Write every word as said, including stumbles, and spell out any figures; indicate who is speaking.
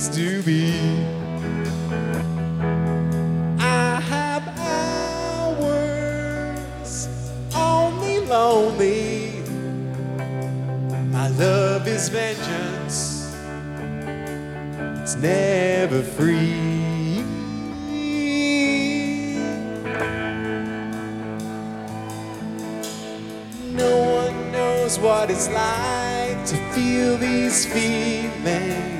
Speaker 1: used to be. I have hours only lonely. My love is vengeance, it's never free. No one knows what it's like to feel these feelings.